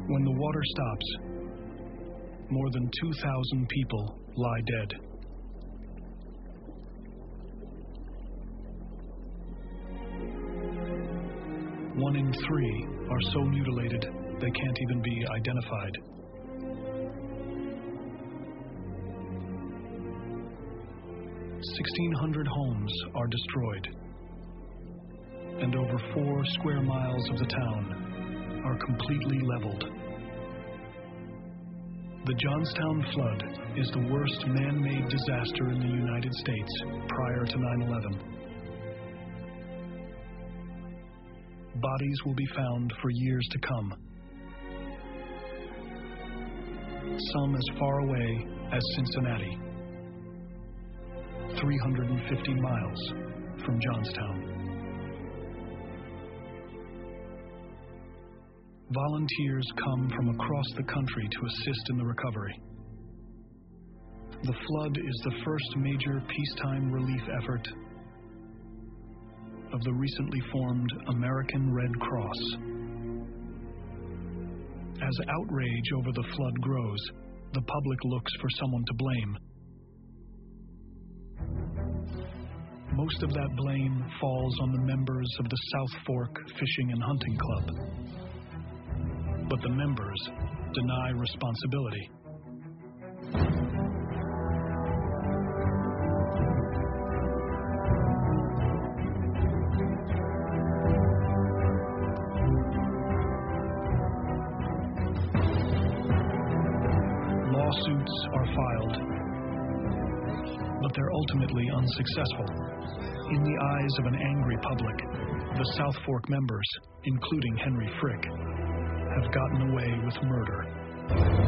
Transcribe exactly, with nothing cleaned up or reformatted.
When the water stops, more than two thousand people lie dead. One in three are so mutilated they can't even be identified. sixteen hundred homes are destroyed, and over four square miles of the town are completely leveled. The Johnstown flood is the worst man-made disaster in the United States prior to nine eleven. Bodies will be found for years to come, some as far away as Cincinnati, three hundred fifty miles from Johnstown. Volunteers come from across the country to assist in the recovery. The flood is the first major peacetime relief effort of the recently formed American Red Cross. As outrage over the flood grows, the public looks for someone to blame. Most of that blame falls on the members of the South Fork Fishing and Hunting Club. But the members deny responsibility. Lawsuits are filed, but they're ultimately unsuccessful. In the eyes of an angry public, the South Fork members, including Henry Frick, have gotten away with murder.